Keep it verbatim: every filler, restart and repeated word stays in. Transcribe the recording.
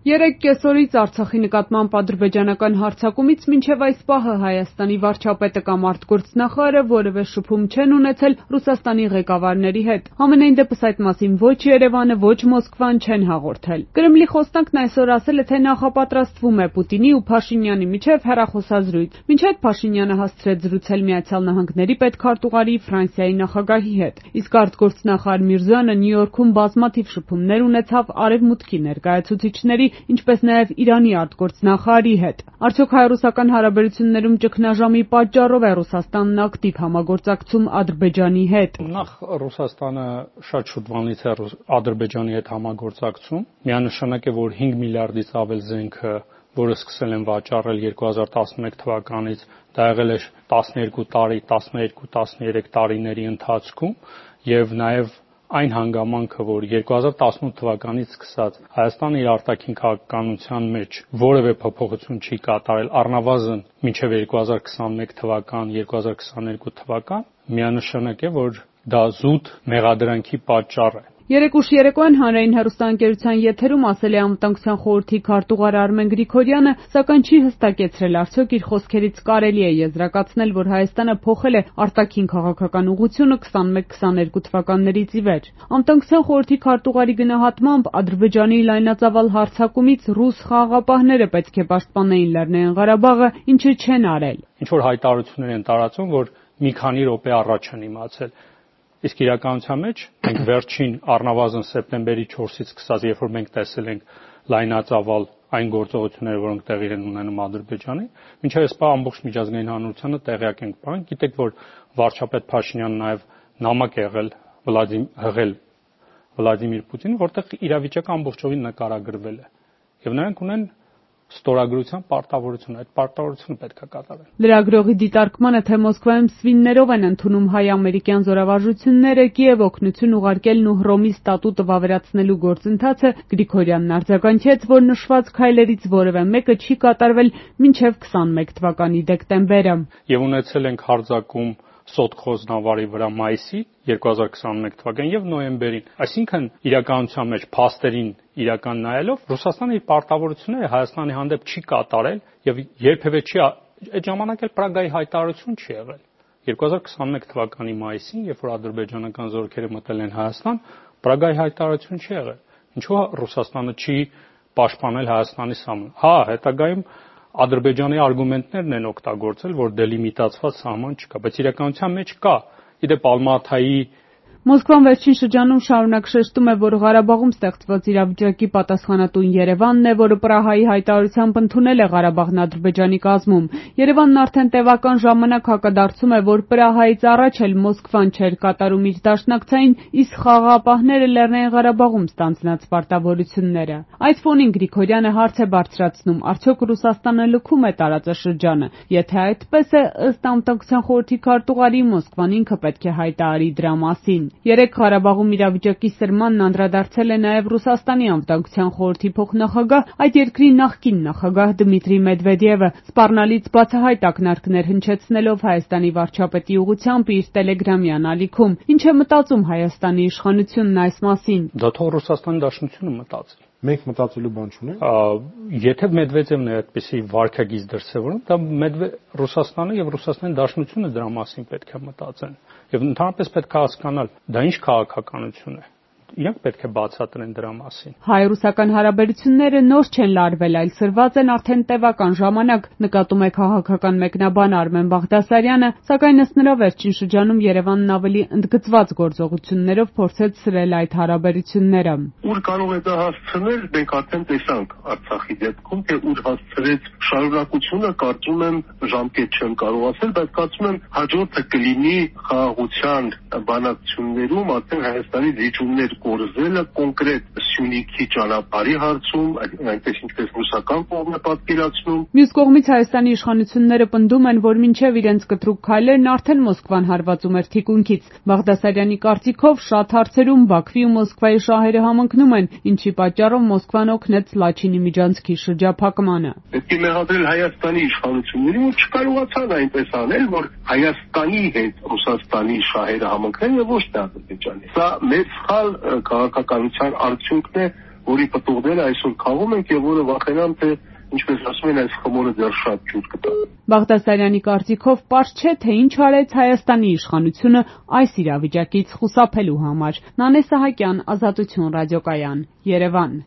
Երեք կեսօրից Արցախի նկատմամբ ադրբեջանական հարձակումից մինչև այս պահը Հայաստանի վարչապետը կամ արտգործնախարարը որևէ շփում չեն ունեցել Ռուսաստանի ղեկավարների հետ։ Համենայն դեպս այդ մասին ոչ Երևանը, ոչ Մոսկվան չեն հաղորդել։ Կրեմլի խոսնակն այսօր ասել է, թե նախապատրաստվում է Պուտինի ու Փաշինյանի միջև հեռախոսազրույց։ Մինչ այդ Փաշինյանը հասցրեց զրուցել Միացյալ Նահանգների պետքարտուղարի Ֆրանսիայի նախագահի հետ։ Իսկ արտգործնախարար Միրզոյանը Նյու Յորքում բազմաթիվ շփումներ ունեցավ Արևմուտքի ներկայացուցիչների, ինչպես նաև Իրանի արտգործնախարարի հետ։ Արդյոք հայ-ռուսական հարաբերություններում ճգնաժամի պատճառով է Ռուսաստանն ակտիվ համագործակցում Ադրբեջանի հետ։ Նախ Ռուսաստանը շատ շուտվանից է Ադրբեջանի հետ համագործակցում։ Միանշանակ է, որ հինգ միլիարդից ավել զենքը, որը սկսել են վաճառել երկու հազար տասնմեկ թվականից, դա եղել է տասներկու տարի, տասներկու տասներեք տարիների ընթացքում եւ նաեւ այն հանգամանքը, որ երկու հազար տասնութ թվականից սկսած Հայաստանը իր արտաքին քաղաքականության մեջ որևէ փոփոխություն չի կատարել, առնվազն մինչև երկու հազար քսանմեկ թվական, երկու հազար քսաներկու թվական, միանշանակ է, որ դա զուտ մեղադրանքի պատճառ է։ Երեկ ուշ երեկոյան հանրային հեռուստաընկերության եթերում ասել է Անվտանգության խորհրդի քարտուղար Արմեն Գրիգորյանը, սակայն չի հստակեցրել, արդյոք իր խոսքերից կարելի է եզրակացնել, որ Հայաստանը փոխել է արտաքին քաղաքական ուղղությունը քսանմեկ քսաներկու թվականներից ի վեր։ Անվտանգության խորհրդի քարտուղարի գնահատմամբ Ադրբեջանի լայնածավալ հարձակումից ռուս խաղաղապահները պետք է պաշտպանեին Լեռնային Ղարաբաղը, ինչը չեն արել։ Ինչ որ հայտարարություններ են տարածում, որ մի քանի րոպե առաջ են իմացել։ Իսկ իրականության մեջ մենք վերջին առնվազն սեպտեմբերի չորսից սկսած, երբ որ մենք տեսել ենք լայնածավալ այն գործողությունները, որոնք տեղի են ունենում Ադրբեջանի, մինչև այս պահ ամբողջ միջազգային հանրությանը տեղյակ ենք բան։ Գիտեք, որ վարչապետ Փաշինյանը նաև նամակ է եղել Վլադիմիր Վլադիմիր Պուտինին, որտեղ իրավիճակը ամբողջովին նկարագրվել է։ Եվ նրանք ունեն ստորագրության պարտավորություն, այդ պարտավորությունը պետք է կատարեն։ Լրագրողի դիտարկմանը, թե Մոսկվայում սվիններով են ընդունում հայ-ամերիկյան զորավարժությունները Կիև օգնություն ուղարկելն ու Հռոմի ստատուտը վավերացնելու գործընթացը, Գրիգորյանն արձագանքեց, որ նշված քայլերից որևէ մեկը չի կատարվել մինչև քսանմեկ թվականի դեկտեմբերը։ Եվ ունեցել ենք հարձակում Սոտխոզ նավարի վրա մայիսի երկու հազար քսանմեկ թվականին եւ նոյեմբերին։ Այսինքն իրականության մեջ փաստերին իրական նայելով Ռուսաստանը իր պարտավորությունները Հայաստանի հանդեպ չի կատարել եւ երբևէ չի այդ ժամանակ էլ Պրագայի հայտարարություն չի եղել։ երկու հազար քսանմեկ թվականի մայիսին, երբ որ ադրբեջանական զորքերը մտել են Հայաստան, Պրագայի հայտարարություն չի եղել։ Ինչու՞ Ռուսաստանը չի պաշտպանել Հայաստանի սահմանը։ Հա, հետագայում Ադրբեջանի արգումենտներն են օգտագործել, որ դելիմիտացված սահման չկա, բայց իրականության մեջ կա։ Իդեպ Ալմաթայի Մոսկվան վերջին շրջանում շարունակ շեշտում է, որ Ղարաբաղում ստեղծված իրավիճակի պատասխանատուն Երևանն է, որը Պրահայի հայտարարությամբ ընդունել է Ղարաբաղն Ադրբեջանի կազմում։ Երևանն արդեն տևական ժամանակ հակադարձում է, որ Պրահայից առաջ էլ Մոսկվան չէր կատարում իր դաշնակցային, իսկ խաղաղապահները Լեռնային Ղարաբաղում ստանձնած պարտավորությունները։ Այդ ֆոնին Գրիգորյանը հարց է բարձրացնում, արդյոք Ռուսաստանը լքում է տարածաշրջանը։ Եթե այդպես է, ըստ Անվտանգության խորհրդի քարտուղարի, Մոսկվան ինքը պետք է հայտարարի դրա մասին։ Երեկ Ղարաբաղում իրավիճակի սրմանն անդրադարձել է նաև Ռուսաստանի Անվտանգության խորհրդի փոխնախագահ, այդ երկրի նախկին նախագահ Դմիտրի Մեդվեդևը, սպառնալից բացահայտ ակնարկներ հնչեցնելով Հայաստանի վարչապետի ուղղությամբ իր տելեգրամյան ալիքում։ Ինչ է մտածում Հայաստանի իշխանությունն այս մասին։ Դա թող Ռուսաստանի Դաշնությունը մտածի։ Մենք մտածելու բան չունենք։ Եթե Մեդվեդևն է այդպիսի վարքագիծ դրսևորում, դա Ռուսաստանը եւ Ռուսաստանի Դաշնությունը դրա մասին պետք է մտածեն։ Եվ ընդհանրապես պետք է հասկանալ, դա ինչ քաղաքականություն է։ Իրանք պետք է բացատրեն դրա մասին։ Հայ-ռուսական հարաբերությունները նոր չեն լարվել, այլ սրված են արդեն տևական ժամանակ, նկատում է քաղաքական մեկնաբան Արմեն Բաղդասարյանը, սակայն ըստ նրա վերջին շրջանում Երևանն ավելի ընդգծված գործողություններով փորձեց սրել այդ հարաբերությունները։ Ուր կարող է դա հասցնել, մենք արդեն տեսանք Արցախի դեպքում, թե ուր հասցրեց շարունակությունը, կարծում եմ ժամկետ չեմ կարող ասել, բայց կարծում եմ հաջորդը կլինի խաղաղության բանակցություններում արդեն Հայաստանի զիջումներ կորզելը կոնկրետ Սյունիքի ճանապարհի հարցում, այնպես ինչպես ռուսական կողմը պատկերացնում։ Մյուս կողմից Հայաստանի իշխանությունները պնդում են, որ մինչև իրենց կտրուկ քայլերն արդեն Մոսկվան հարվածում էր թիկունքից։ Բաղդասարյանի կարծիքով շատ հարցերում Բաքվի ու Մոսկվայի շահերը համընկնում են, ինչի պատճառով Մոսկվան օգնեց Լաչինի միջանցքի շրջափակմանը։ Պետք է մեղադրել Հայաստանի իշխանություններին, որ չկարողացան այնպես անել, որ Հայաստանի հետ Ռուսաստանի շահերը համընկնեն եւ ոչ թե Ադրբեջանի։ Սա մեծ սխալ քաղաքականության արդյունքն է, որի պտուղները այսօր քաղում ենք եւ որը վախենամ, թե ինչպես ասում են, այս խմորը դեռ շատ ջուր կտա։ Բաղդասարյանի կարծիքով պարզ չէ, թե ինչ արեց Հայաստանի իշխանությունը այս իրավիճակից խուսափելու համար։ Նանե Սահակյան, Ազատություն ռադիոկայան, Երևան։